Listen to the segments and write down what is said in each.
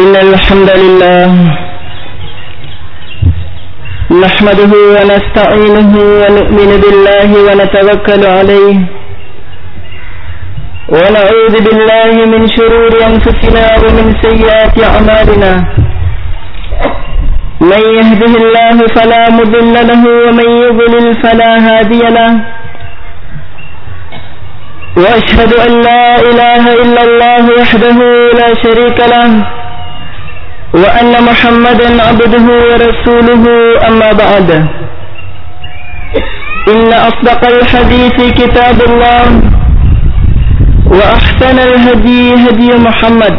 إن الحمد لله نحمده ونستعينه ونؤمن بالله ونتوكل عليه ونعوذ بالله من شرور أنفسنا ومن سيئات أعمالنا من يهده الله فلا مضل له ومن يضلل فلا هادي له وأشهد أن لا إله إلا الله وحده لا شريك له وأن محمدا عبده ورسوله أما بعد إن أصدق الحديث كتاب الله وأحسن الهدي هدي محمد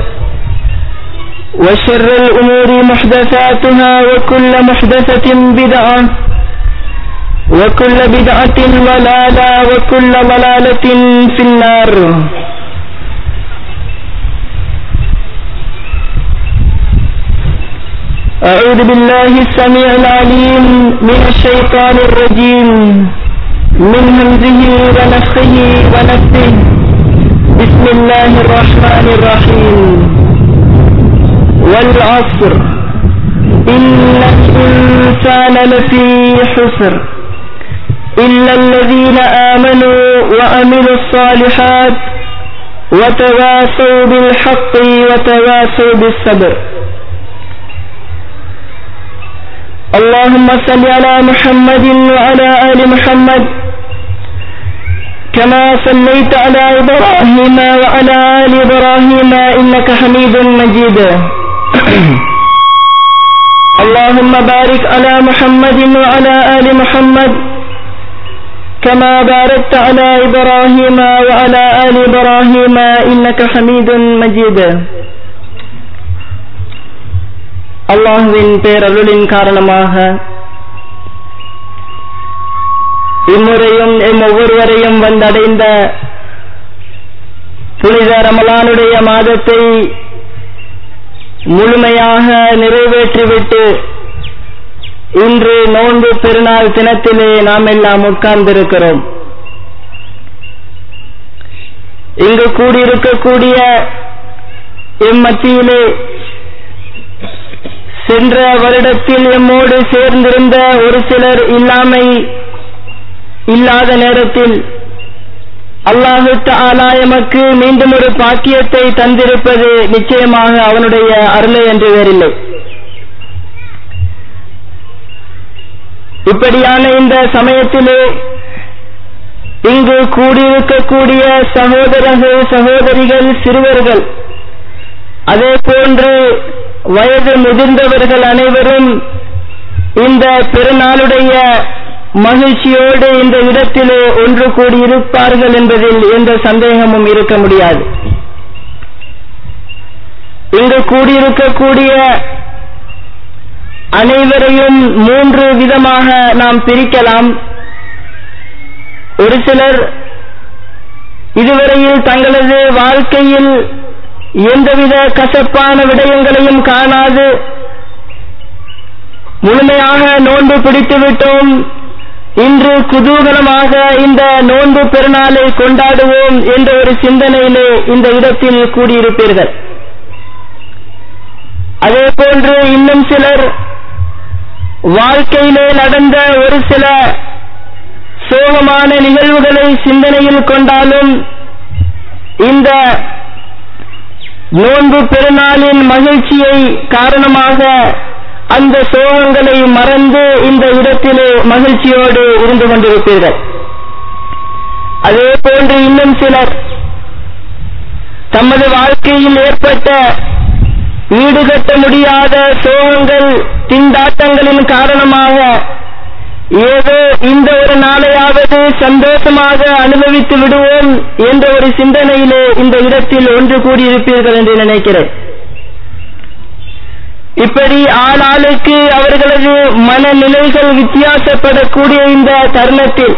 وشر الأمور محدثاتها وكل محدثة بدعة وكل بدعة ضلالة وكل ضلالة في النار. أعوذ بالله السميع العليم من الشيطان الرجيم من همزه ونفخه ونفثه. بسم الله الرحمن الرحيم. والعصر إن الإنسان لفي خسر إلا الذين آمنوا وعملوا الصالحات وتواصوا بالحق وتواصوا بالصبر. اللهم صل على محمد وعلى آل محمد كما صليت على إبراهيم وعلى آل إبراهيم إنك حميد مجيد. اللهم بارك على محمد وعلى آل محمد كما باركت على إبراهيم وعلى آل إبراهيم إنك حميد مجيد. அல்லாஹ்வின் பேரருளின் காரணமாக இம்முறையும் ஒவ்வொருவரையும் வந்தடைந்த புனித ரமலானுடைய மாதத்தை முழுமையாக நிறைவேற்றிவிட்டு இன்று நோன்பு பெருநாள் தினத்திலே நாம் எல்லாம் உட்கார்ந்திருக்கிறோம். இங்கு கூடியிருக்கக்கூடிய எம்மத்தியிலே சென்ற வருடத்தில் எம்மோடு சேர்ந்திருந்த ஒரு சிலர் இல்லாத நேரத்தில் அல்லாஹு தஆலா எமக்கு மீண்டும் ஒரு பாக்கியத்தை தந்திருப்பது நிச்சயமாக அவனுடைய அருளை என்று வேறில்லை. இப்படியான இந்த சமயத்திலே இங்கு கூடியிருக்கக்கூடிய சகோதரர்கள் சகோதரிகள் சிறுவர்கள் அதே போன்று வயது முதிர்ந்தவர்கள் அனைவரும் இந்த பெருநாளுடைய மகிழ்ச்சியோடு இந்த இடத்திலே ஒன்று கூடியிருப்பார்கள் என்பதில் எந்த சந்தேகமும் இருக்க முடியாது. இங்கு கூடியிருக்கக்கூடிய அனைவரையும் மூன்று விதமாக நாம் பிரிக்கலாம். ஒரு சிலர் இதுவரையில் தங்களது வாழ்க்கையில் எந்தவித கசப்பான விடயங்களையும் காணாது முழுமையாக நோன்பு பிடித்துவிட்டோம், இன்று குதூகலமாக இந்த நோன்பு பெருநாளை கொண்டாடுவோம் என்ற ஒரு சிந்தனையிலே இந்த இடத்தில் கூடியிருப்பீர்கள். அதே போன்று இன்னும் சிலர் வாழ்க்கையிலே நடந்த ஒரு சில சோகமான நிகழ்வுகளை சிந்தனையில் கொண்டாலும் இந்த நோன்பு பெருநாளின் மகிழ்ச்சியை காரணமாக அந்த சோகங்களை மறந்து இந்த இடத்திலே மகிழ்ச்சியோடு இருந்து கொண்டிருப்பீர்கள். அதே போன்று இன்னும் சிலர் தமது வாழ்க்கையில் ஏற்பட்ட ஈடுகட்ட முடியாத சோகங்கள் திண்டாட்டங்களின் காரணமாக ஏதோ இந்த ஒரு நாளையாவது சந்தோஷமாக அனுபவித்து விடுவோம் என்ற ஒரு சிந்தனையிலே இந்த இடத்தில் ஒன்று கூடியிருப்பீர்கள் என்று நினைக்கிறேன். இப்படி ஆளாளுக்கு அவர்களது மனநிலைகள் வித்தியாசப்படக்கூடிய இந்த தருணத்தில்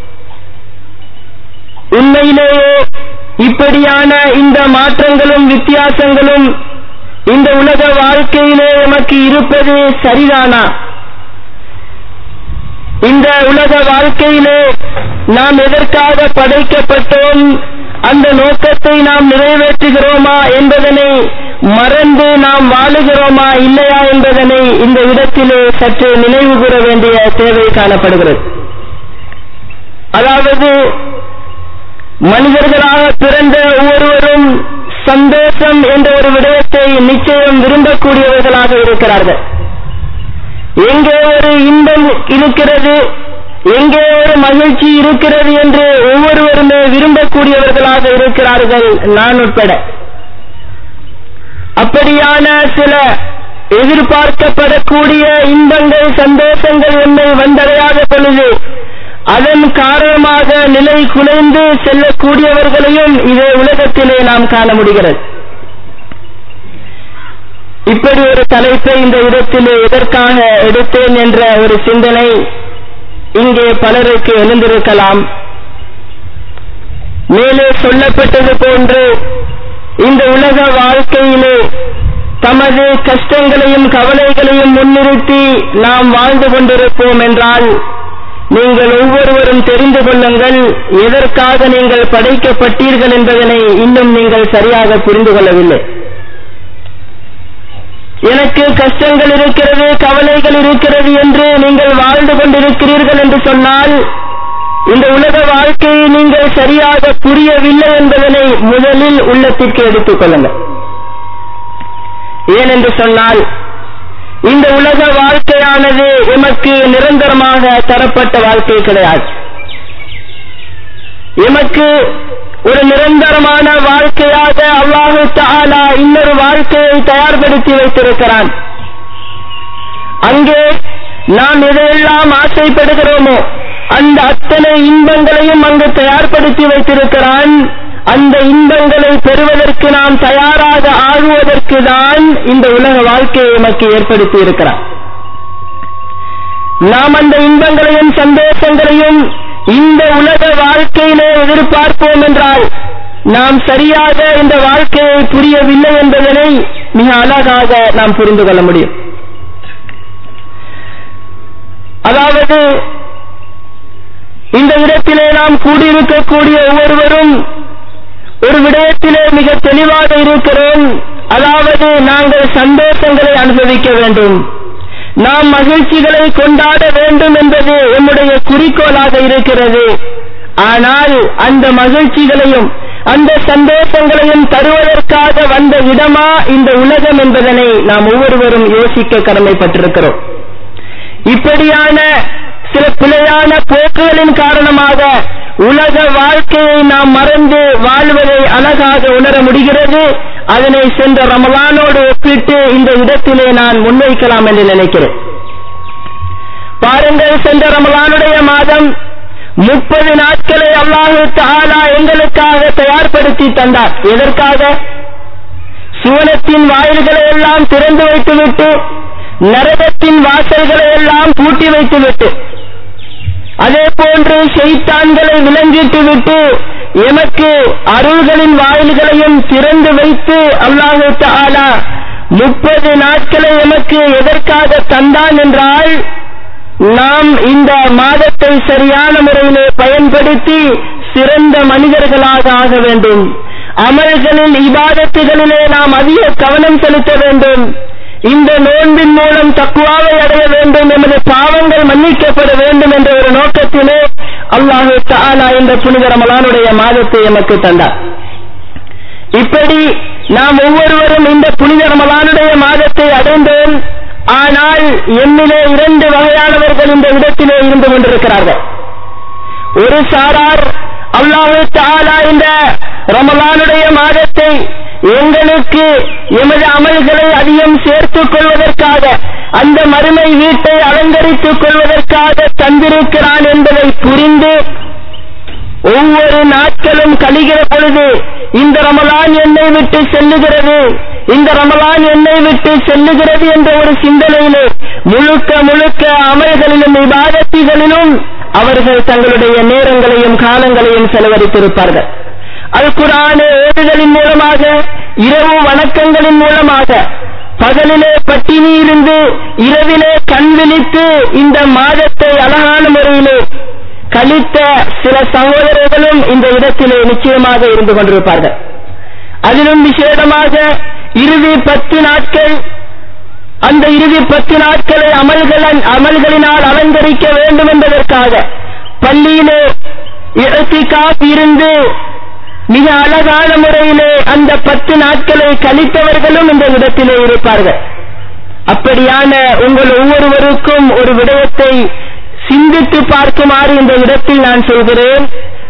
உண்மையிலேயே இப்படியான இந்த மாற்றங்களும் வித்தியாசங்களும் இந்த உலக வாழ்க்கையிலே நமக்கு இருப்பது சரிதானா? இந்த உலக வாழ்க்கையிலே நாம் எதற்காக படைக்கப்பட்டோம்? அந்த நோக்கத்தை நாம் நிறைவேற்றுகிறோமா என்பதனை மறந்து நாம் வாழுகிறோமா இல்லையா என்பதனை இந்த இடத்திலே சற்று நினைவு கூற வேண்டிய தேவை காணப்படுகிறது. அதாவது மனிதர்களாக பிறந்த ஒவ்வொருவரும் சந்தோஷம் என்ற ஒரு விடயத்தை நிச்சயம் விரும்பக்கூடியவர்களாக இருக்கிறார்கள். எங்கே ஒரு இன்பம் இருக்கிறது, எங்கே ஒரு மகிழ்ச்சி இருக்கிறது என்று ஒவ்வொருவருமே விரும்பக்கூடியவர்களாக இருக்கிறார்கள், நான் உட்பட. அப்படியான சில எதிர்பார்க்கப்படக்கூடிய இன்பங்கள் சந்தோஷங்கள் என்னை வந்தடையாத பொழுது அதன் காரணமாக நிலை குலைந்து செல்லக்கூடியவர்களையும் இதே உலகத்திலே நாம் காண முடிகிறது. இப்படி ஒரு தலைப்பை இந்த இடத்திலே எதற்காக எடுத்தேன் என்ற ஒரு சிந்தனை இங்கே பலருக்கு எழுந்திருக்கலாம். மேலே சொல்லப்பட்டது போன்று இந்த உலக வாழ்க்கையிலே தமது கஷ்டங்களையும் கவலைகளையும் முன்னிறுத்தி நாம் வாழ்ந்து கொண்டிருப்போம் என்றால் நீங்கள் ஒவ்வொருவரும் தெரிந்து கொள்ளுங்கள், எதற்காக நீங்கள் படைக்கப்பட்டீர்கள் என்பதனை இன்னும் நீங்கள் சரியாக புரிந்து கொள்ளவில்லை. எனக்கு கஷ்டங்கள் இருக்கிறது, கவலைகள் இருக்கிறது என்று நீங்கள் வாழ்ந்து கொண்டிருக்கிறீர்கள் என்று சொன்னால் இந்த உலக வாழ்க்கையை நீங்கள் சரியாக புரியவில்லை என்பதனை முதலில் உள்ளத்திற்கு எடுத்துக் கொள்ளுங்கள். ஏனென்று சொன்னால் இந்த உலக வாழ்க்கையானது எமக்கு நிரந்தரமாக தரப்பட்ட வாழ்க்கை கிடையாது. எமக்கு ஒரு நிரந்தரமான வாழ்க்கையாக அல்லாஹ் தஆலா இன்னொரு வாழ்க்கையை தயார்படுத்தி வைத்திருக்கிறான். அங்கே நாம் எதையெல்லாம் ஆசைப்படுகிறோமோ அந்த அத்தனை இன்பங்களையும் அங்கு தயார்படுத்தி வைத்திருக்கிறான். அந்த இன்பங்களை பெறுவதற்கு நாம் தயாராக ஆகுவதற்கு தான் இந்த உலக வாழ்க்கையை நமக்கு ஏற்படுத்தி இருக்கிறார். நாம் அந்த இன்பங்களையும் சந்தோஷங்களையும் இந்த உலக வாழ்க்கையிலே எதிர்பார்ப்போம் என்றால் நாம் சரியாக இந்த வாழ்க்கையை புரியவில்லை என்பதனை மிக அழகாக நாம் புரிந்து கொள்ள முடியும். அதாவது இந்த இடத்திலே நாம் கூடியிருக்கக்கூடிய ஒவ்வொருவரும் ஒரு விடயத்திலே மிக தெளிவாக இருக்கிறோம். அதாவது நாங்கள் சந்தோஷங்களை அனுபவிக்க வேண்டும், நாம் மகிழ்ச்சிகளை கொண்டாட வேண்டும் என்பது நம்முடைய குறிக்கோளாக இருக்கிறது. ஆனால் அந்த மகிழ்ச்சிகளையும் அந்த சந்தோஷங்களையும் தருவதற்காக வந்த இடமா இந்த உலகம் என்பதனை நாம் ஒவ்வொருவரும் யோசிக்க கடமைப்பட்டிருக்கிறோம். இப்படியான சில பிழையான போக்குகளின் காரணமாக உலக வாழ்க்கையை நாம் மறந்து வாழ்வதை அழகாக உணர முடிகிறது. அதனை சென்ற ரமலானோடு ஒப்பிட்டு இந்த இடத்திலே நான் முன்வைக்கலாம் என்று நினைக்கிறேன். பாருங்கள், சென்ற ரமலானுடைய மாதம் 30 நாட்களை அல்லாஹ் தஆலா எங்களுக்காக தயார்படுத்தி தந்தார். எதற்காக? சுவனத்தின் வாயில்களை எல்லாம் திறந்து வைத்துவிட்டு நரகத்தின் வாசல்களை எல்லாம் பூட்டி வைத்துவிட்டு அதே போன்று ஷைத்தான்களை விலங்கிட்டு விட்டு எமக்கு அருள்களின் வாயில்களையும் திறந்து வைத்து அல்லாஹ் தஆலா 30 நாட்களை எமக்கு எதற்காக தந்தான் என்றால் நாம் இந்த மாதத்தை சரியான முறையிலே பயன்படுத்தி சிறந்த மனிதர்களாக ஆக வேண்டும். அமல்களில் இபாதத்துகளிலே நாம் அதிக கவனம் செலுத்த வேண்டும். இந்த நோன்பின் மூலம் தக்வாவை அடைய வேண்டும், எமது பாவங்கள் மன்னிக்கப்பட வேண்டும் என்ற ஒரு நோக்கத்திலே அல்லாஹ் தஆலா இந்த புனித ரமலானுடைய மாதத்தை எமக்கு தந்தார். இப்படி நாம் ஒவ்வொருவரும் இந்த புனித ரமலானுடைய மாதத்தை அடைந்தோம். ஆனால் எம்மிலே 2 வகையானவர்கள் இந்த இடத்திலே இருந்து கொண்டிருக்கிறார்கள். ஒரு சாரார் அல்லாஹ் தஆலா இந்த ரமலானுடைய மாதத்தை எங்களுக்கு எமது அமல்களை அதிகம் சேர்த்துக் கொள்வதற்காக, அந்த மறுமை வீட்டை அலங்கரித்துக் கொள்வதற்காக தந்திருக்கிறான் என்பதை புரிந்து ஒவ்வொரு நாட்களும் கழிகிற பொழுது இந்த ரமலான் என்னை விட்டு செல்லுகிறது, இந்த ரமலான் என்னை விட்டு செல்லுகிறது என்ற ஒரு சிந்தனையிலே முழுக்க முழுக்க அமல்களிலும் இபாதத்துகளிலும் அவர்கள் தங்களுடைய நேரங்களையும் காலங்களையும் செலவழித்திருப்பார்கள். அல் குர்ஆனை ஓதுதலின் மூலமாக, இரவு வணக்கங்களின் மூலமாக, பகலிலே பட்டினி இருந்து இரவிலே கண் விழித்து இந்த மாதத்தை அழகான முறையிலே கழித்த சில சகோதரர்களும் இந்த இடத்தில் உலகத்திலே நிச்சயமாக இருந்து கொண்டிருப்பார்கள். அதிலும் விசேடமாக இறுதி 10 நாட்கள், அந்த இறுதி 10 நாட்களை அமல்களினால் அலங்கரிக்க வேண்டும் என்பதற்காக பள்ளியிலே இஅ்திகாஃப் இருந்து மிக அழகான முறையிலே அந்த 10 நாட்களை கழித்தவர்களும் இந்த இடத்திலே இருப்பார்கள். அப்படியான உங்கள் ஒவ்வொருவருக்கும் ஒரு விடயத்தை சிந்தித்து பார்க்குமாறு இந்த இடத்தில் நான் சொல்கிறேன்.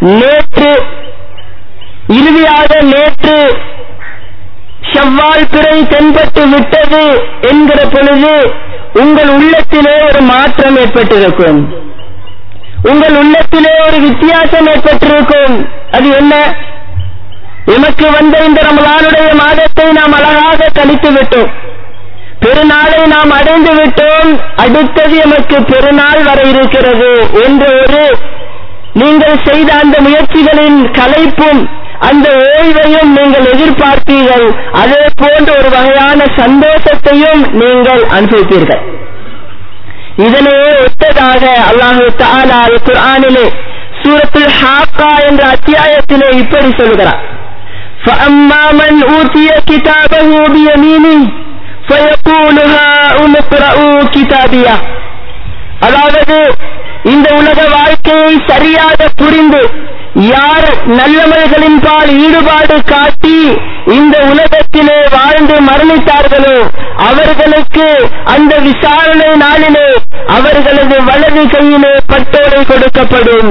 நேற்று ஷவ்வால் பிறை தென்பட்டு விட்டது என்கிற பொழுது உங்கள் உள்ளத்திலே ஒரு மாற்றம் ஏற்பட்டிருக்கும், உங்கள் உள்ளத்திலே ஒரு வித்தியாசம் ஏற்பட்டிருக்கும். அது என்ன? எமக்கு வந்த இந்த ரமலானுடைய மாதத்தை நாம் அழகாக கழித்து விட்டோம், பெருநாளை நாம் அடைந்து விட்டோம், அடுத்தது எமக்கு பெருநாள் வர இருக்கிறது என்ற ஒரு நீங்கள் செய்த அந்த முயற்சிகளின் களைப்பும் அந்த ஓய்வையும் நீங்கள் எதிர்பார்ப்பீர்கள். அதே போன்ற ஒரு வகையான சந்தோஷத்தையும் நீங்கள் அனுபவிப்பீர்கள். இதனே ஒத்ததாக அல்லாஹு தஆலா குர்ஆனிலே சூரத்துல் ஹாக்கா என்ற அத்தியாயத்திலே இப்படி சொல்கிறார்: فَأَمَّا مَنْ أُوتِيَ كِتَابَهُ بِيَمِينِهِ فَيَقُولُ هَاؤُمُ اقْرَءُوا كِتَابِيَهْ. அதாவது இந்த உலக வாழ்க்கையை சரியாக புரிந்து யார் நல்லமல்களின் பால் ஈடுபாடு காட்டி இந்த உலகத்திலே வாழ்ந்து மரணித்தார்களோ அவர்களுக்கு அந்த விசாரணை நாளிலே அவர்களது வலது கையிலே பட்டோலை கொடுக்கப்படும்.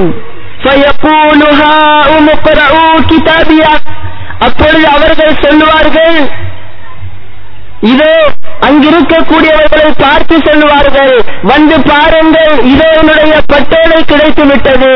அப்பொழுது அவர்கள் சொல்லுவார்கள், இதோ அங்கிருக்கக்கூடியவர்களை பார்த்து சொல்லுவார்கள், வந்து பாருங்கள், இதோ என்னுடைய பட்டோலை கிடைத்து விட்டது.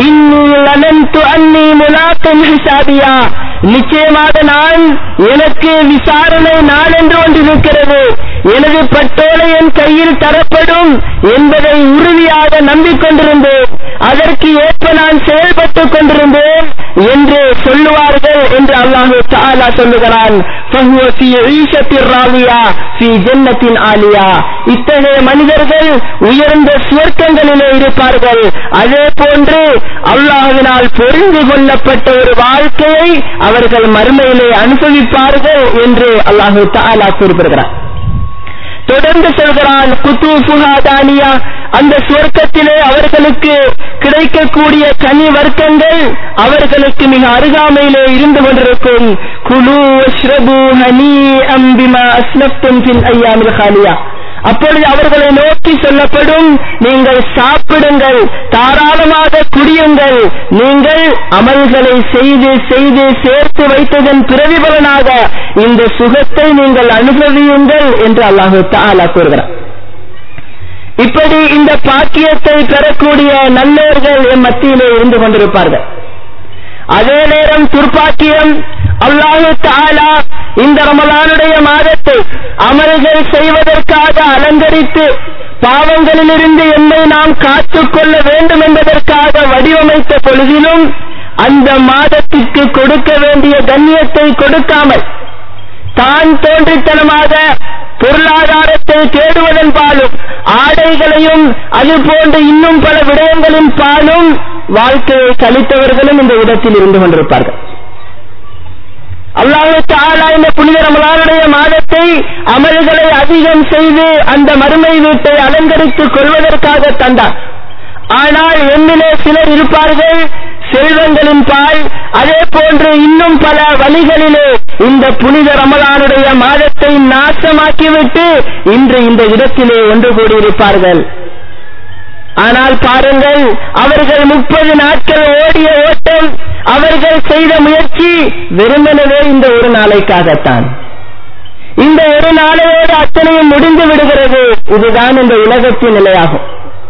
நிச்சயமாக நான் எனக்கு விசாரணை நாள் என்று ஒன்று இருக்கிறது, எனது பட்டோலை என் கையில் தரப்படும் என்பதை உறுதியாக நம்பிக்கொண்டிருந்தேன், அதற்கு ஏற்ப நான் செயல்பட்டுக் கொண்டிருந்தேன் என்று சொல்லுவார்கள் என்று அல்லாஹு தஆலா சொல்லுகிறான். இத்தகைய மனிதர்கள் உயர்ந்த சுவர்க்கங்களிலே இருப்பார்கள். அதே போன்று அல்லாஹ்வினால் பொருந்தி கொள்ளப்பட்ட ஒரு வாழ்க்கையை அவர்கள் மறுமையிலே அனுபவிப்பார்கள் என்று அல்லாஹு தஆலா கூறுகிறார். தொடர்ந்து சொல்கிறான், குதூஃபுஹா தானியா, அந்த சுவர்க்கத்திலே அவர்களுக்கு கிடைக்கக்கூடிய கனி வர்க்கங்கள் அவர்களுக்கு மிக அருகாமையிலே இருந்து கொண்டிருக்கும். குலு வஷ்ரபு ஹனீஅம் பிமா அஸ்லஃப்தும் ஃபில் அய்யாமில் காலியா. அப்பொழுது அவர்களை நோக்கி சொல்லப்படும், நீங்கள் சாப்பிடுங்கள், தாராளமாக குடியுங்கள், நீங்கள் அமல்களை செய்து செய்து சேர்த்து வைத்ததன் பிரதிபலனாக இந்த சுகத்தை நீங்கள் அனுபவியுங்கள் என்று அல்லாஹு தஆலா கூறுகிறார். இப்படி இந்த பாக்கியத்தை பெறக்கூடிய நல்லோர்கள் எம் மத்தியிலே இருந்து கொண்டிருப்பார்கள். அதே நேரம் துர்ப்பாக்கியம், அல்லாஹு தஆலா இந்த ரமலானுடைய மாதத்தை அமல்கள் செய்வதற்காக அலங்கரித்து பாவங்களிலிருந்து என்னை நாம் காத்துக்கொள்ள வேண்டும் என்பதற்காக வடிவமைத்த பொழுதிலும் அந்த மாதத்திற்கு கொடுக்க வேண்டிய கண்ணியத்தை கொடுக்காமல் தான் தோன்றித்தனமாக பொருளாதாரத்தை தேடுவதன் பாலும் ஆடைகளையும் அதுபோன்று இன்னும் பல விடயங்களின் பாலும் வாழ்க்கையை கழித்தவர்களும் இந்த இடத்தில் இருந்து கொண்டிருப்பார்கள். அல்லாஹ் தஆலா இந்த புனித ரமலானுடைய மாதத்தை அமல்களை அதிகம் செய்து அந்த மறுமை வீட்டை அலங்கரித்துக் கொள்வதற்காக தந்தார். ஆனால் எண்ணிலே சிலர் இருப்பார்கள் செல்வங்களின் பால், அதே போன்று இன்னும் பல வழிகளிலே இந்த புனித ரமலானுடைய மாதத்தை நாசமாக்கிவிட்டு இன்று இந்த இடத்திலே ஒன்று கூடியிருப்பார்கள். ஆனால் பாருங்கள், அவர்கள் 30 நாட்கள் ஓடிய ஓட்டம், அவர்கள் செய்த முயற்சி வெறுமனவே இந்த ஒரு நாளைக்காகத்தான். இந்த ஒரு நாளையோடு அத்தனையும் முடிந்து விடுகிறது. இதுதான் இந்த உலகத்தின் நிலையாகும்.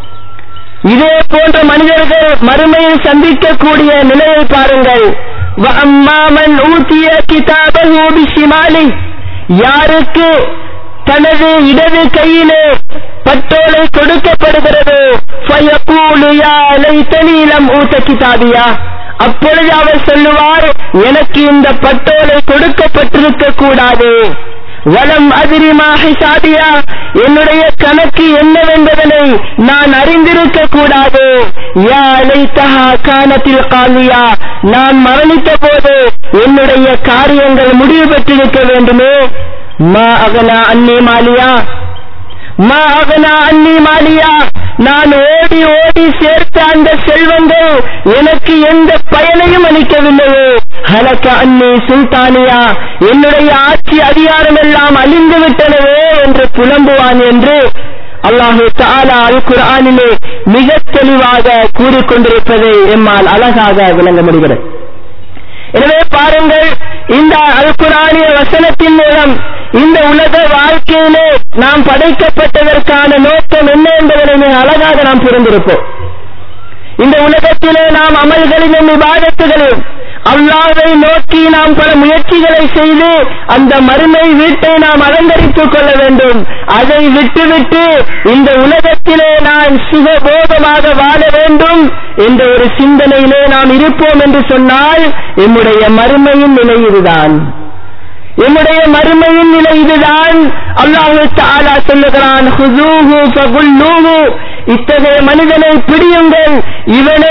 இதே போன்ற மனிதர்கள் மறுமையில் சந்திக்கக்கூடிய நிலையை பாருங்கள். வஅம்மாமன் ஊதிய கிதாபஹு பிஷிமாலி, யாருக்கு தனது இடது கையிலே பட்டோலை கொடுக்கப்படுகிறது, ஃபயகூலு யா லைதனி லம் ஊத கிதாபியா, அப்பொழுது அவர் சொல்லுவார், எனக்கு இந்த பட்டோலை கொடுக்கப்பட்டிருக்க கூடாது. வலம் அதிரி மா ஹிசாபியா, என்னுடைய கணக்கு என்னவென்பதனை நான் அறிந்திருக்க கூடாது. யா லைதஹா கானத்தில் காலியா, நான் மரணித்த போது என்னுடைய காரியங்கள் முடிவு பெற்றிருக்க வேண்டுமே. மா அகனா அன்னி மாலியா, மா அகனா அன்னி மாலியா, நான் ஓடி ஓடி சேர்த்த அந்த செல்வங்கள் எனக்கு எந்த பயனையும் அளிக்கவில்லையே. ஹலக அன்னி சுல்தானியா, என்னுடைய ஆட்சி அதிகாரம் எல்லாம் அழிந்து விட்டனவே என்று புலம்புவான் என்று அல்லாஹு தஆலா அல் குர்ஆனிலே மிக தெளிவாக கூறிக்கொண்டிருப்பதை எம்மால் அழகாக விளங்க முடிகிறது. எனவே பாருங்கள், இந்த அல் குர்ஆனிய வசனத்தின் மூலம் இந்த உலக வாழ்க்கையிலே நாம் படைக்கப்பட்டதற்கான நோக்கம் என்ன என்பதை மிக அழகாக நாம் புரிந்திருப்போம். இந்த உலகத்திலே நாம் அமல்களிலும் இபாதத்துகளிலும் அல்லாஹ்வை நோக்கி நாம் பல முயற்சிகளை செய்து அந்த மறுமை வீட்டை நாம் அலங்கரித்துக் கொள்ள வேண்டும். அதை விட்டுவிட்டு இந்த உலகத்திலே நான் சுகபோகமாக வாழ வேண்டும் என்ற ஒரு சிந்தனையிலே நாம் இருப்போம் என்று சொன்னால் நம்முடைய மறுமையின் நிலை இதுதான். என்னுடைய மறுமையின் நிலை இதுதான். அல்லாஹ் தஆலா சொல்லுகிறான், ஹுஸூஹு ஃபகுல்லூஹு, இத்தகைய மனிதனை பிடியுங்கள், இவனை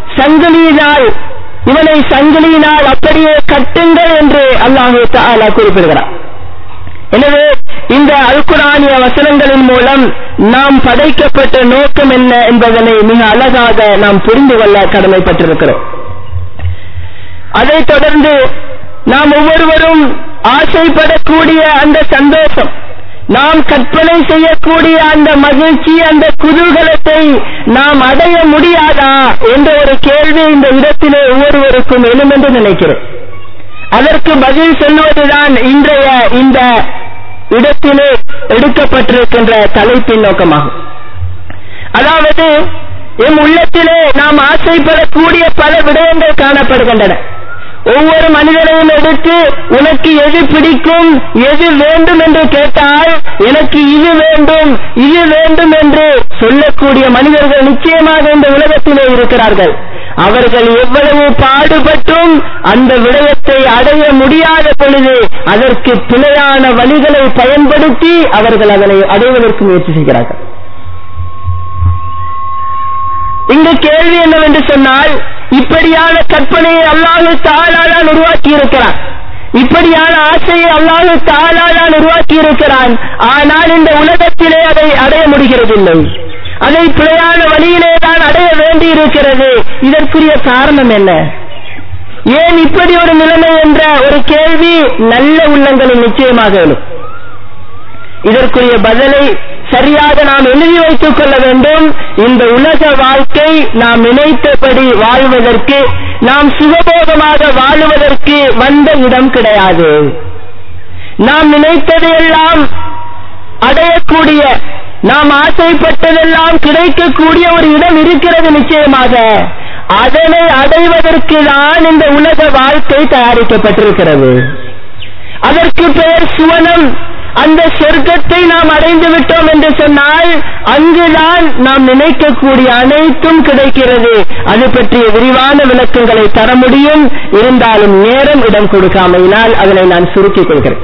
சங்கிலியினால் அப்படியே கட்டுங்கள் என்று அல்லாஹ் தஆலா குறிப்பிடுகிறார். எனவே இந்த அல் குர்ஆனிய வசனங்களின் மூலம் நாம் படைக்கப்பட்ட நோக்கம் என்ன என்பதனை மிக அழகாக நாம் புரிந்து கொள்ள கடமைப்பட்டிருக்கிறோம். அதைத் தொடர்ந்து நாம் ஒவ்வொருவரும் ஆசைப்படக்கூடிய அந்த சந்தோஷம், நாம் கற்பனை செய்யக்கூடிய அந்த மகிழ்ச்சி, அந்த குதூகலத்தை நாம் அடைய முடியாதா என்ற ஒரு கேள்வி இந்த இடத்திலே ஒவ்வொருவருக்கும் எழும் என்று நினைக்கிறேன். அதற்கு பதில் சொல்லுவதுதான் இன்றைய இந்த இடத்திலே எடுக்கப்பட்டிருக்கின்ற தலைப்பின் நோக்கமாகும். அதாவது எம் உள்ளத்திலே நாம் ஆசைப்படக்கூடிய பல விடயங்கள் காணப்படுகின்றன. ஒவ்வொரு மனிதனையும் எடுத்து உனக்கு எது பிடிக்கும், எது வேண்டும் என்று கேட்டால் எனக்கு இது வேண்டும் இது வேண்டும் என்று சொல்லக்கூடிய மனிதர்கள் நிச்சயமாக இந்த உலகத்திலே இருக்கிறார்கள். அவர்கள் எவ்வளவு பாடுபட்டும் அந்த விடயத்தை அடைய முடியாத பொழுது அதற்கு பிழையான வழிகளை பயன்படுத்தி அவர்கள் அதனை அடைவதற்கு முயற்சி செய்கிறார்கள். இங்கு கேள்வி என்னவென்று சொன்னால், இப்படியான கற்பனையை அல்லாஹ் தஆலா தான் உருவாக்கி இருக்கிறான், இப்படியான ஆசையை அல்லாஹ் தஆலா தான் உருவாக்கி இருக்கிறான். ஆனால் இந்த உலகத்திலே அதை அடைய முடிகிறதில்லை, அதை பிழையான வழியிலே தான் அடைய வேண்டி இருக்கிறது. இதற்குரிய காரணம் என்ன? ஏன் இப்படி ஒரு நிலைமை என்ற ஒரு கேள்வி நல்ல உள்ளங்களில் நிச்சயமாக எழும். இதற்குரிய பதிலை சரியாக நாம் எழுதி வைத்துக் கொள்ள வேண்டும். இந்த உலக வாழ்க்கை நாம் நினைத்தபடி வாழ்வதற்கு, நாம் சுகபோகமாக வாழுவதற்கு வந்த இடம் கிடையாது. நாம் நினைத்ததையெல்லாம் அடையக்கூடிய, நாம் ஆசைப்பட்டதெல்லாம் கிடைக்கக்கூடிய ஒரு இடம் இருக்கிறது நிச்சயமாக. அதனை அடைவதற்கு தான் இந்த உலக வாழ்க்கை தயாரிக்கப்பட்டிருக்கிறது. அதற்கு பெயர் சுவனம். அந்த சொர்க்கத்தை நாம் அடைந்து விட்டோம் என்று சொன்னால் அங்குதான் நாம் நினைக்கக்கூடிய அனைத்தும் கிடைக்கிறது. அது பற்றிய விரிவான விளக்கங்களை தர முடியும், இருந்தாலும் நேரம் இடம் கொடுக்காமையினால் அதனை நான் சுருக்கிக் கொள்கிறேன்.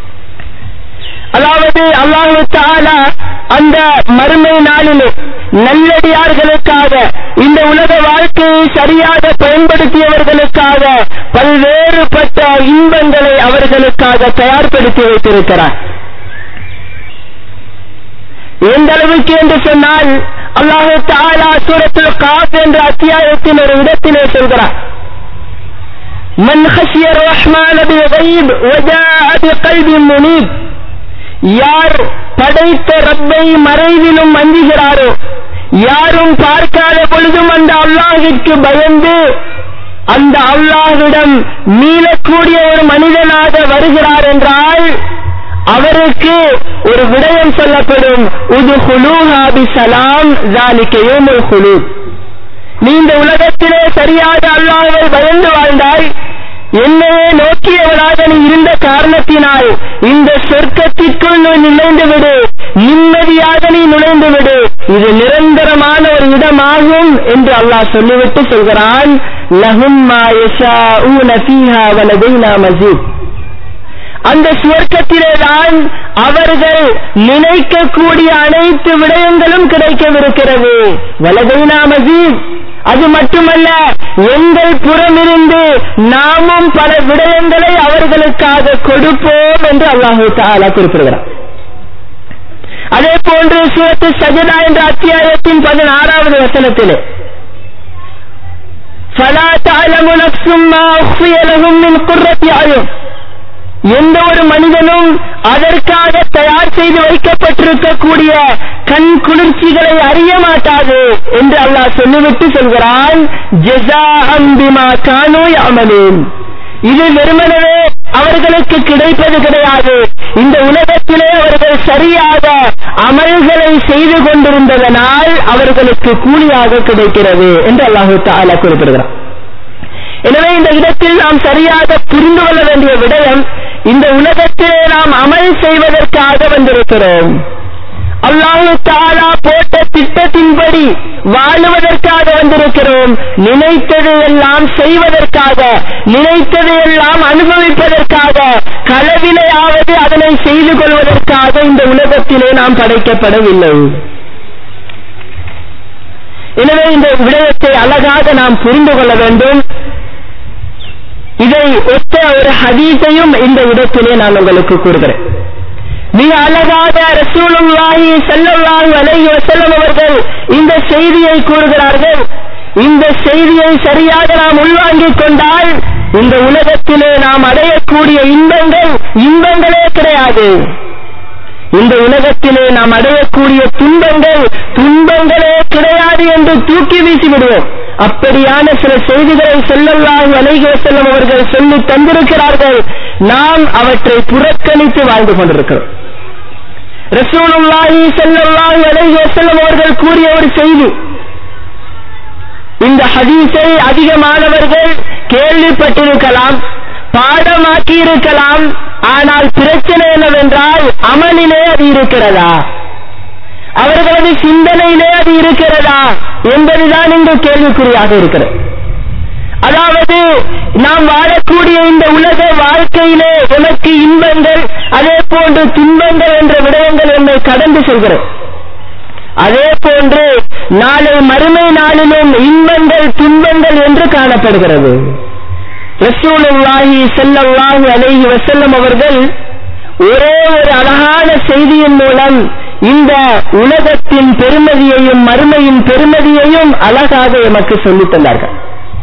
அதாவது அல்லாஹ் தஆலா அந்த மறுமை நாளிலே நல்லடியார்களுக்காக, இந்த உலக வாழ்க்கையை சரியாக பயன்படுத்தியவர்களுக்காக பல்வேறுபட்ட இன்பங்களை அவர்களுக்காக தயார்படுத்தி வைத்திருக்கிறார். எந்த அளவுக்கு என்று சொன்னால், அல்லாஹ் தஆலா சூரத்துல் காஃப் என்ற அத்தியாயத்தின் ஒரு இடத்திலே சொல்கிறார், மன் ஹஷிய ரஹ்மான பில் கைப் வஜாஅ பிகல்பின் முனீப், யார் படைத்த ரப்பை மறைவிலும் அஞ்சுகிறாரோ, யாரும் பார்க்காத பொழுதும் அந்த அல்லாஹ்விற்கு பயந்து அந்த அல்லாஹ்விடம் மீளக்கூடிய ஒரு மனிதனாக வருகிறார் என்றால் அவருக்கு ஒரு விடயம் சொல்லப்படும், உதுகுலூஹா பிஸலாம் ஸாலிக யௌமுல் குலூத். நீ இந்த உலகத்திலே சரியாக அல்லாஹ்வை பயந்து வாழ்ந்தாய், என்னையே நோக்கியவனாக நீ இருந்த காரணத்தினால் இந்த சொர்க்கத்திற்குள் நுழைந்து விடு, நிம்மதியாக நீ நுழைந்து விடு, இது நிரந்தரமான ஒரு இடமாகும் என்று அல்லாஹ் சொல்லிவிட்டு சொல்கிறான், லஹும் மா யஷாஊன ஃபீஹா வலதைனா மஸீத். அந்த சுவர்க்கத்திலேதான் அவர்கள் நினைக்கக்கூடிய அனைத்து விடயங்களும் கிடைக்கவிருக்கிறது. வலதைனா மஸீத், அது மட்டுமல்ல, எங்கள் புறமிருந்து நாமும் பல விடயங்களை அவர்களுக்காக கொடுப்போம் என்று அல்லாஹு தஆலா குறிப்பிடுகிறார். அதே போன்று சூரத்து சஜதா என்ற அத்தியாயத்தின் 16வது வசனத்திலே فَلَا تَعْلَمُ نَفْسٌ مَا أُخْفِيَ لَهُم مِّن قُرَّةِ أَعْيُنٍ, எந்த ஒரு மனிதனும் அதற்காக தயார் செய்து வைக்கப்பட்டிருக்கக்கூடிய கண் குளிர்ச்சிகளை அறிய மாட்டாது என்று அல்லாஹ் சொல்லிவிட்டு சொல்கிறான், ஜஸாஅன் பிமா கானூ யஅமலூன். இது வெறுமனவே அவர்களுக்கு கிடைப்பது கிடையாது, இந்த உலகத்திலே அவர்கள் சரியாக அமல்களை செய்து கொண்டிருந்ததனால் அவர்களுக்கு கூலியாக கிடைக்கிறது என்று அல்லாஹு தஆலா குறிப்பிடுகிறார். எனவே இந்த இடத்தில் நாம் சரியாக புரிந்து கொள்ள வேண்டிய விடயம், இந்த உலகத்திலே நாம் அமல் செய்வதற்காக வந்திருக்கிறோம். அல்லாஹு தஆலா போட்ட திட்டத்தின்படி வாழுவதற்காக வந்திருக்கிறோம். நினைத்தது எல்லாம் செய்வதற்காக, நினைத்தது எல்லாம் அனுபவிப்பதற்காக, களவிலையாவது அதனை செய்து கொள்வதற்காக இந்த உலகத்திலே நாம் படைக்கப்படவில்லை. எனவே இந்த விடயத்தை அழகாக நாம் புரிந்து கொள்ள வேண்டும். இதை ஒத்த ஒரு ஹதீஸையும் இந்த இடத்திலே நான் உங்களுக்கு கூறுகிறேன். மிக அழகாக ரசூலுல்லாஹி ஸல்லல்லாஹு அலைஹி வஸல்லம் அவர்கள் இந்த செய்தியை கூறுகிறார்கள். இந்த செய்தியை சரியாக நாம் உள்வாங்கிக் கொண்டால் இந்த உலகத்திலே நாம் அடையக்கூடிய இன்பங்களே கிடையாது. இந்த உலகத்திலே நாம் அடையக்கூடிய துன்பங்களே கிடையாது என்று தூக்கி வீசிவிடுவோம். அப்படியான சில செய்திகளை ஸல்லல்லாஹு அலைஹி வஸல்லம் அவர்கள் சொல்லி தந்திருக்கிறார்கள். நாம் அவற்றை புறக்கணித்து வாழ்ந்து கொண்டிருக்கிறோம். ரசூலுல்லாஹி ஸல்லல்லாஹு அலைஹி வஸல்லம் அவர்கள் கூறிய ஒரு செய்தி, இந்த ஹதீஸை அதிகமானவர்கள் கேள்விப்பட்டிருக்கலாம், பாடமாக்கி இருக்கலாம். ஆனால் பிரச்சனை என்னவென்றால், அமலிலே அது இருக்கிறதா, அவர்களது சிந்தனையிலே அது இருக்கிறதா என்பதுதான் இங்கு கேள்விக்குறியாக இருக்கிறது. அதாவது நாம் வாழக்கூடிய இந்த உலக வாழ்க்கையிலே எனக்கு இன்பங்கள், அதே போன்று துன்பங்கள் என்ற விடயங்கள் என்னை கடந்து செல்கிறது. அதே போன்று நாளை மறுமை நாளிலும் இன்பங்கள் துன்பங்கள் என்று காணப்படுகிறது. ரசூலுல்லாஹி ஸல்லல்லாஹு அலைஹி வஸல்லம் அவர்கள் ஒரே ஒரு அழகான செய்தியின் மூலம் இந்த உலகத்தின் பெருமதியையும் மறுமையின் பெருமதியையும் அழகாக எமக்கு சொல்லித் தந்தார்கள்.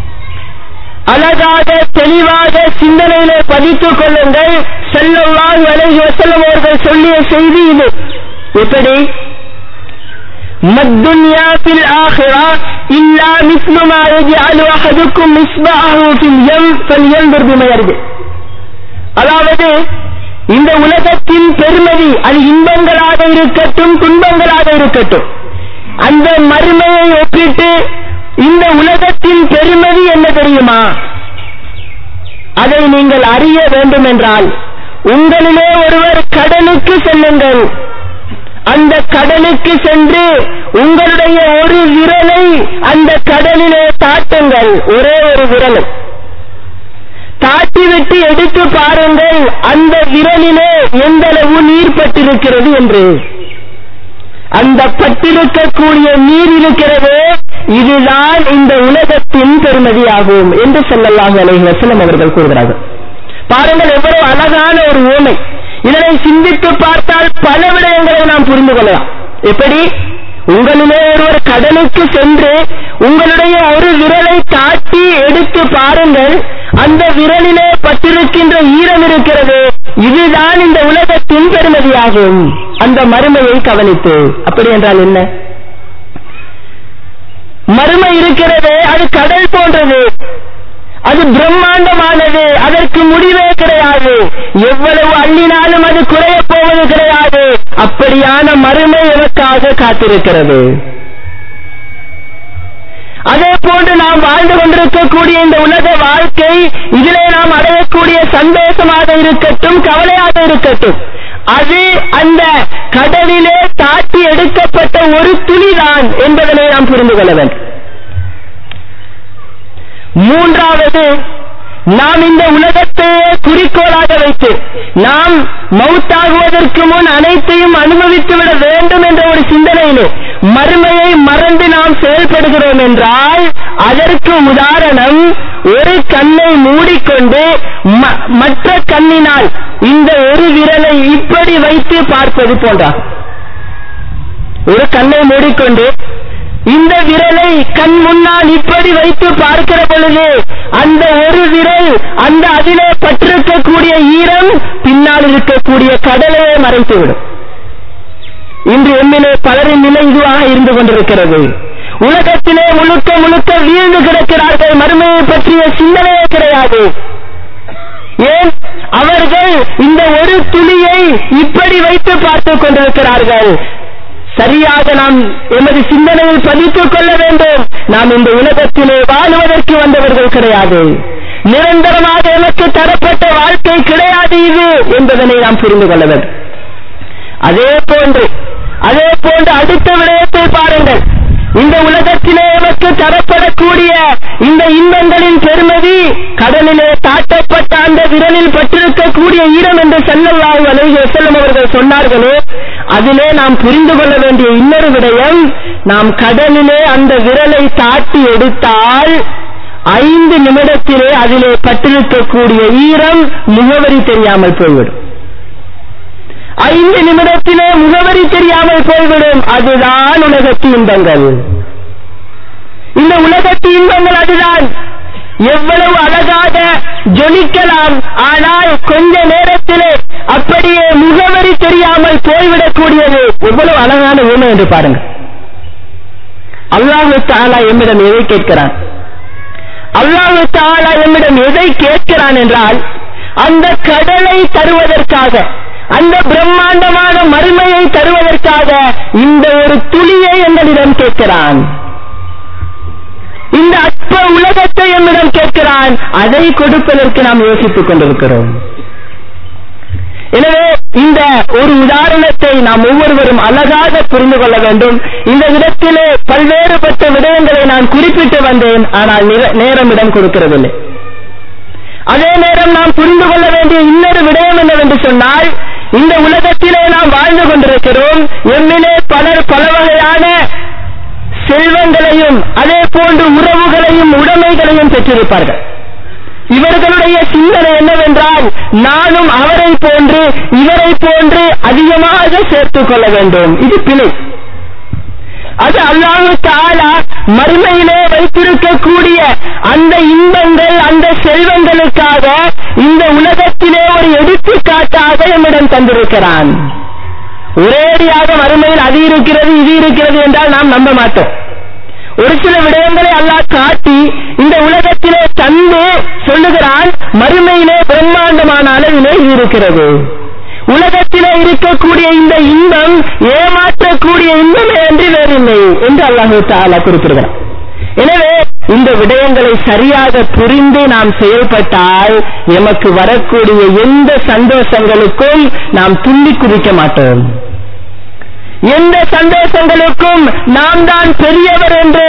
அழகாக தெளிவாக சிந்தனையிலே பதித்துக் கொள்ளுங்கள். ஸல்லல்லாஹு அலைஹி வஸல்லம் அவர்கள் சொல்லிய செய்தி இது. எப்படி? மத்துன்யா ஃபில் ஆখিরা இல்லா மிஸ்லு மா யஜஅலு அஹதுக்கும் மிஸ்பாஹு ஃபில் யம் ஃபல்யன்துர் பிமா யர்ஜி. அதாவது இந்த உலகத்தின் பெருமதி அது இன்பங்களாக இருக்கட்டும் துன்பங்களாக இருக்கட்டும், அந்த மறுமையை ஒப்பிட்டு இந்த உலகத்தின் பெருமதி என்ன தெரியுமா? அதை நீங்கள் அறிய வேண்டும் என்றால் உங்களிலே ஒருவர் கடலுக்கு செல்லுங்கள். அந்த கடலுக்கு சென்று உங்களுடைய ஒரு விரலை அந்த கடலிலே தாட்டுங்கள். ஒரே ஒரு விரலை தாட்டிவிட்டு எடுத்து பாருங்கள் அந்த விரலிலே எந்த அளவு நீர் பட்டிருக்கிறது என்று. அந்த பட்டிருக்கக்கூடிய நீர் இருக்கிறது, இதுதான் இந்த உலகத்தின் பெருமதியாகும் என்று ஸல்லல்லாஹு அலைஹி வஸல்லம் அவர்கள் கூறுகிறார்கள். பாருங்கள் எவ்வளவு அழகான ஒரு உவமை. இதனை சிந்தித்து பார்த்தால் பல விடயங்களை நாம் புரிந்து கொள்ளலாம். எப்படி? உங்களிலே ஒருவர் கடலுக்கு சென்று உங்களுடைய ஒரு விரலை காட்டி எடுத்து பாருங்கள், அந்த விரலிலே பட்டிருக்கின்ற ஈரம் இருக்கிறது, இதுதான் இந்த உலகத்தின் பெருமதியாகும். அந்த மறுமையை கவனித்து. அப்படி என்றால் என்ன? மறுமை இருக்கிறது, அது கடல் போன்றது, அது பிரம்மாண்டமானது, அதற்கு முடிவே கிடையாது, எவ்வளவு அள்ளினாலும் அது குறைய போவது கிடையாது. அப்படியான மறுமை எனக்காக காத்திருக்கிறது. அதே போன்று நாம் வாழ்ந்து கொண்டிருக்கக்கூடிய இந்த உலக வாழ்க்கை, இதிலே நாம் அடையக்கூடிய சந்தோஷமாக இருக்கட்டும் கவலையாக இருக்கட்டும், அது அந்த கடலிலே தாட்டி எடுக்கப்பட்ட ஒரு துளிதான் என்பதனை நாம் புரிந்து கொள்ள வேண்டும். மூன்றாவது, நாம் இந்த உலகத்தை குறிக்கோளாக வைத்து நாம் மௌத்தாகுவதற்கு முன் அனைத்தையும் அனுபவித்துவிட வேண்டும் என்ற ஒரு சிந்தனையிலே மறுமையை மறந்து நாம் செயல்படுகிறோம் என்றால் அதற்கு உதாரணம் ஒரு கண்ணை மூடிக்கொண்டு மற்ற கண்ணினால் இந்த ஒரு விரலை இப்படி வைத்து பார்ப்பது போன்றார். ஒரு கண்ணை மூடிக்கொண்டு இந்த விரலை கண் முன்னால் இப்படி வைத்து பார்க்கிற பொழுது அந்த ஒரு விரல் அந்த அதிலே பற்றிருக்கக்கூடிய ஈரம் பின்னால் இருக்கக்கூடிய கடலையே மறைத்துவிடும். இன்று எம்மிலே பலரின் நிலை இதுவாக இருந்து கொண்டிருக்கிறது. உலகத்திலே முழுக்க முழுக்க வீழ்ந்து கிடக்கிறார்கள். மறுமையை பற்றிய சிந்தனையே கிடையாது. ஏன்? அவர்கள் இந்த ஒரு துளியை இப்படி வைத்து பார்த்துக் கொண்டிருக்கிறார்கள். சரியாக நாம் எமது சிந்தனையில் பதித்துக் கொள்ள வேண்டும். நாம் இந்த உலகத்திலே வாழ்வதற்கு வந்தவர்கள் கிடையாது. நிரந்தரமாக எனக்கு தரப்பட்ட வாழ்க்கை கிடையாது இது என்பதனை நாம் புரிந்து கொள்ள வேண்டும். அதே போன்று அடுத்த விடயத்தை பாருங்கள். இந்த உலகத்திலே நமக்கு தரப்படக்கூடிய இந்த இன்பங்களின் பெருமதி கடலிலே தாட்டப்பட்ட அந்த விரலில் பட்டிருக்கக்கூடிய ஈரம் என்று ஸல்லல்லாஹு அலைஹி வஸல்லம் அவர்கள் சொன்னார்களே, அதிலே நாம் புரிந்து கொள்ள வேண்டிய இன்னொரு விடயம், நாம் கடலிலே அந்த விரலை தாட்டி எடுத்தால் 5 நிமிடத்திலே அதிலே பட்டிருக்கக்கூடிய ஈரம் முகவரி தெரியாமல் போய்விடும். 5 நிமிடத்திலே முகவரி தெரியாமல் போய்விடும். அதுதான் உலகத்து இன்பங்கள். இந்த உலகத்து இன்பங்கள் அதுதான். எவ்வளவு அழகாக ஜொலிக்கலாம், ஆனால் கொஞ்ச நேரத்திலே அப்படியே முகவரி தெரியாமல் போய்விடக்கூடியது. எவ்வளவு அழகான உண்மை என்று பாருங்கள். அல்லாஹ் தஆலா எம்மிடம் எதை கேட்கிறான்? அல்லாஹ் தஆலா எம்மிடம் எதை கேட்கிறான் என்றால், அந்த கடலை தருவதற்காக, அந்த பிரம்மாண்டமான மறுமையை தருவதற்காக இந்த ஒரு துளியை எங்களிடம் கேட்கிறான். இந்த அற்ப உலகத்தை என்னிடம் கேட்கிறான். அதை கொடுப்பதற்கு நாம் யோசித்துக் கொண்டிருக்கிறோம். எனவே இந்த ஒரு உதாரணத்தை நாம் ஒவ்வொருவரும் அழகாக புரிந்து கொள்ள வேண்டும். இந்த விதத்திலே பல்வேறுபட்ட விடயங்களை நான் குறிப்பிட்டு வந்தேன், ஆனால் நேரம் இடம் கொடுக்கிறதில்லை. அதே நேரம் நாம் புரிந்து கொள்ள வேண்டிய இன்னொரு விடயம் என்னவென்று சொன்னால், இந்த உலகத்திலே நாம் வாழ்ந்து கொண்டிருக்கிறோம். எம்மிலே பலர் பல வகையான செல்வங்களையும் அதே போன்று உறவுகளையும் உடைமைகளையும் பெற்றிருப்பார்கள். இவர்களுடைய சிந்தனை என்னவென்றால், நானும் அவரை போன்று இவரை போன்று அதிகமாக சேர்த்துக் கொள்ள வேண்டும். இது பிழை. அது அல்லாஹ் தஆலா மறுமையிலே வைத்திருக்கக்கூடிய அந்த இன்பங்கள், அந்த செல்வங்களுக்காக இந்த உலகத்திலே ஒரு எடுத்துக்காட்டாக நம்மிடம் தந்திருக்கிறான். ஒரேடியாக மறுமையில் அது இருக்கிறது இது இருக்கிறது என்றால் நாம் நம்ப மாட்டோம். ஒரு சில விடயங்களை அல்லாஹ் காட்டி இந்த உலகத்திலே தந்து சொல்லுகிறான், மறுமையிலே பிரம்மாண்டமான அளவிலே இது இருக்கிறது. உலகத்திலே இருக்கக்கூடிய இந்த இன்பம் ஏமாற்றக்கூடிய இன்பமே அன்றி வேறில்லை என்று அல்லாஹ் தஆலா குறிப்பிடுகிறார். எனவே இந்த விடயங்களை சரியாக புரிந்து நாம் செயல்பட்டால் எமக்கு வரக்கூடிய எந்த சந்தோஷங்களுக்கும் நாம் துள்ளி குதிக்க மாட்டோம். எந்த சந்தோஷங்களுக்கும் நாம் தான் பெரியவர் என்று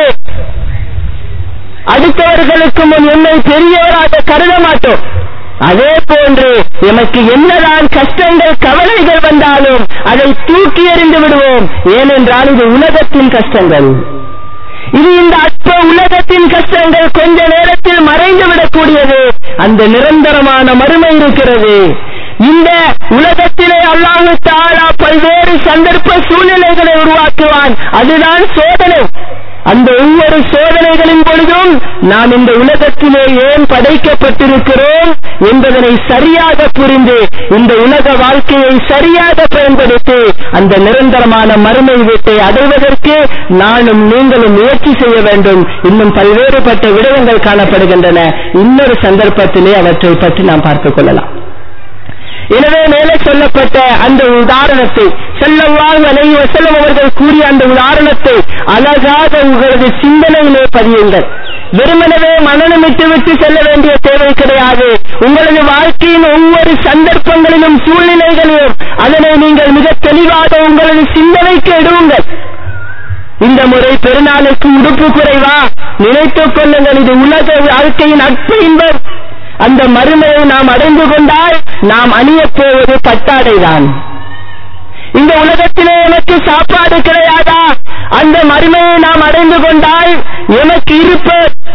அடுத்தவர்களுக்கு முன் என்னை பெரியவராக கருத மாட்டோம். அதே போன்று எமக்கு என்னதான் கஷ்டங்கள் கவலைகள் வந்தாலும் அதை தூக்கி எறிந்து விடுவோம். ஏனென்றால் இது உலகத்தின் கஷ்டங்கள். இது இந்த அற்ப உலகத்தின் கஷ்டங்கள் கொஞ்ச நேரத்தில் மறைந்து விடக்கூடியது. அந்த நிரந்தரமான மறுமை இருக்கிறது. இந்த உலகத்திலே அல்லாஹ் தஆலா பல்வேறு சந்தர்ப்ப சூழ்நிலைகளை உருவாக்குவான். அதுதான் சோதனை. அந்த ஒவ்வொரு சோதனைகளின் பொழுதும் நாம் இந்த உலகத்திலே ஏன் படைக்கப்பட்டிருக்கிறோம் என்பதனை சரியாக புரிந்து இந்த உலக வாழ்க்கையை சரியாக பயன்படுத்தி அந்த நிரந்தரமான மறுமை வீட்டை அடைவதற்கு நானும் நீங்களும் முயற்சி செய்ய வேண்டும். இன்னும் பல்வேறுபட்ட விடயங்கள் காணப்படுகின்றன. இன்னொரு சந்தர்ப்பத்திலே அவற்றை பற்றி நாம் பார்த்துக் கொள்ளலாம். எனவே மேலே சொல்லப்பட்ட அந்த உதாரணத்தை ஸல்லல்லாஹு அலைஹி வஸல்லம் அவர்கள் கூறிய அந்த உதாரணத்தை அழகாக உங்களது சிந்தனையிலே பதியுங்கள். வெறுமனவே மனநமிட்டு விட்டு செல்ல வேண்டிய தேவை கிடையாது. உங்களது வாழ்க்கையின் ஒவ்வொரு சந்தர்ப்பங்களிலும் சூழ்நிலைகளிலும் அதனை நீங்கள் மிக தெளிவாக உங்களது சிந்தனைக்கு எடுங்கள். இந்த முறை பெருநாளுக்கு உடுப்பு குறைவா? நினைத்துக் கொள்ளுங்கள், இது உலக வாழ்க்கையின் அற்ப இன்பம். அந்த மறுமையை நாம் அடைந்து கொண்டால் நாம் அணியப் போவது பட்டாடைதான். இந்த உலகத்திலே எனக்கு சாப்பாடு கிடையாதா? அந்த மறுமையை நாம் அடைந்து கொண்டால் எமக்கு இருப்ப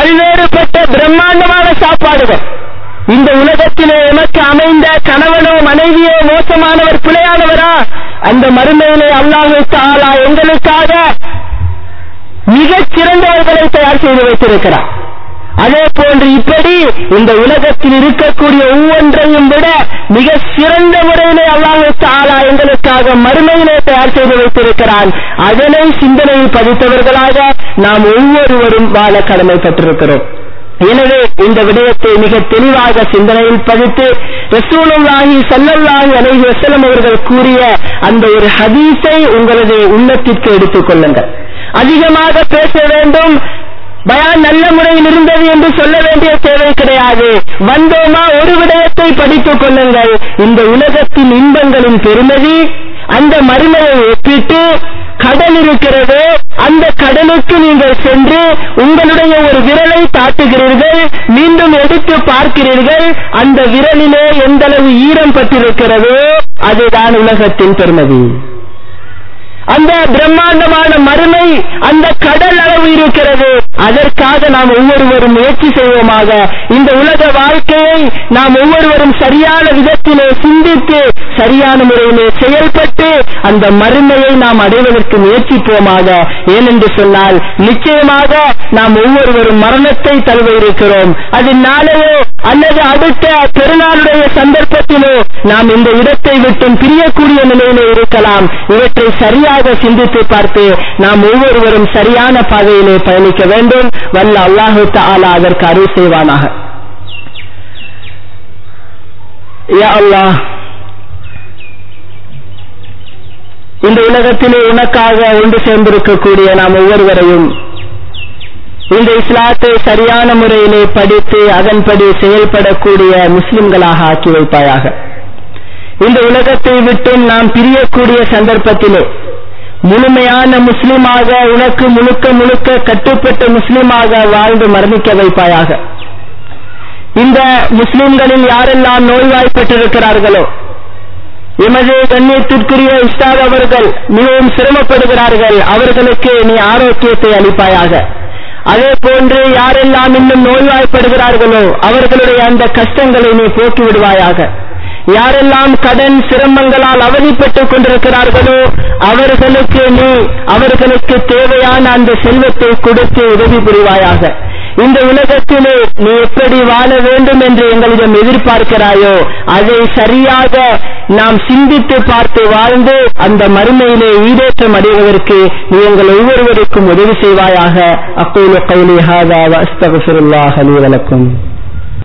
பல்வேறுபட்ட பிரம்மாண்டமான சாப்பாடுகள். இந்த உலகத்திலே எமக்கு அமைந்த கணவனோ மனைவியோ மோசமானவர் பிழையானவரா? அந்த மறுமையிலே அல்லாஹ் தஆலா எங்களுக்காக மிகச் சிறந்தவர்களை தயார் செய்து வைத்திருக்கிறார். அதே போன்று இப்படி இந்த உலகத்தில் இருக்கக்கூடிய ஒவ்வொன்றையும் விட மிக சிறந்த முறையிலே அல்லாஹ் தஆலா எங்களுக்காக மறுமையிலே தயார் செய்து வைத்திருக்கிறான். அதனை சிந்தனையில் பதித்தவர்களாக நாம் ஒவ்வொருவரும் வாழ கடமைப்பட்டிருக்கிறோம். எனவே இந்த விடயத்தை மிக தெளிவாக சிந்தனையில் பதித்து ரசூலுல்லாஹி ஸல்லல்லாஹு அலைஹி வஸல்லம் அவர்கள் கூறிய அந்த ஒரு ஹதீஸை உங்களது உள்ளத்திற்கு எடுத்துக் கொள்ளுங்கள். அதிகமாக பேச வேண்டும், பயான் நல்ல முறையில் இருந்தது என்று சொல்ல வேண்டிய தேவை கிடையாது. வந்தோமா ஒரு விடயத்தை படித்துக் கொள்ளுங்கள். இந்த உலகத்தின் இன்பங்களின் பெருமதி, அந்த மறுமையை ஒப்பிட்டு கடல் இருக்கிறது, அந்த கடலுக்கு நீங்கள் சென்று உங்களுடைய ஒரு விரலை தாட்டுகிறீர்கள், மீண்டும் எடுத்து பார்க்கிறீர்கள், அந்த விரலிலே எந்த அளவு ஈரம் பட்டிருக்கிறதோ அதுதான் உலகத்தின் பெருமதி. அந்த பிரம்மாண்டமான மறுமை அந்த கடல் அளவு இருக்கிறது. அதற்காக நாம் ஒவ்வொருவரும் முயற்சி செய்வோமாக. இந்த உலக வாழ்க்கையை நாம் ஒவ்வொருவரும் சரியான விதத்திலே சிந்தித்து சரியான முறையிலே செயல்பட்டு அந்த மறுமையை நாம் அடைவதற்கு முயற்சிப்போமாக. ஏனென்று சொன்னால் நிச்சயமாக நாம் ஒவ்வொருவரும் மரணத்தை தழுவ இருக்கிறோம். அது நாளையோ அல்லது அடுத்த பெருநாளுடைய சந்தர்ப்பத்திலோ நாம் இந்த இடத்தை விட்டும் பிரியக்கூடிய நிலையிலே இருக்கலாம். இவற்றை சரியாக சிந்தித்து பார்த்து நாம் ஒவ்வொருவரும் சரியான பாதையிலே பயணிக்க வேண்டும். வல்ல அல்லாஹு தஆலா அதற்கு அருள் செய்வானாக. யா அல்லாஹ், இந்த உலகத்திலே உனக்காக ஒன்று சேர்ந்திருக்கக்கூடிய நாம் ஒவ்வொருவரையும் இந்த இஸ்லாத்தை சரியான முறையிலே படித்து அதன்படி செயல்படக்கூடிய முஸ்லிம்களாக ஆக்கி வைப்பாயாக. இந்த உலகத்தை விட்டும் நாம் பிரியக்கூடிய சந்தர்ப்பத்திலே முழுமையான முஸ்லிமாக, உனக்கு முழுக்க முழுக்க கட்டுப்பட்ட முஸ்லிமாக வாழ்ந்து மரணிக்க வைப்பாயாக. இந்த முஸ்லிம்களில் யாரெல்லாம் நோய்வாய்ப்பட்டிருக்கிறார்களோ, எமது கண்ணியத்திற்குரிய உஸ்தாத் அவர்கள் மிகவும் சிரமப்படுகிறார்கள், அவர்களுக்கு நீ ஆரோக்கியத்தை அளிப்பாயாக. அதே போன்று யாரெல்லாம் இன்னும் நோய்வாய்ப்படுகிறார்களோ அவர்களுடைய அந்த கஷ்டங்களை நீ போக்கி விடுவாயாக. யாரெல்லாம் கடன் சிரமங்களால் அவதிப்பட்டுக் கொண்டிருக்கிறார்களோ அவர்களுக்கு நீ அவர்களுக்கு தேவையான அந்த செல்வத்தை கொடுத்து உதவி புரிவாயாக. இந்த உலகத்திலே நீ எப்படி வாழ வேண்டும் என்று எங்களிடம் எதிர்பார்க்கிறாயோ அதை சரியாக நாம் சிந்தித்து பார்த்து வாழ்ந்து அந்த மறுமையிலே ஈடேற்றம் அடைவதற்கு நீ எங்கள் ஒவ்வொருவருக்கும் உதவி செய்வாயாக. அக்கூலு கௌலி ஹாதா வ அஸ்தக்ஃபிருல்லாஹ லி வ லக்கும்.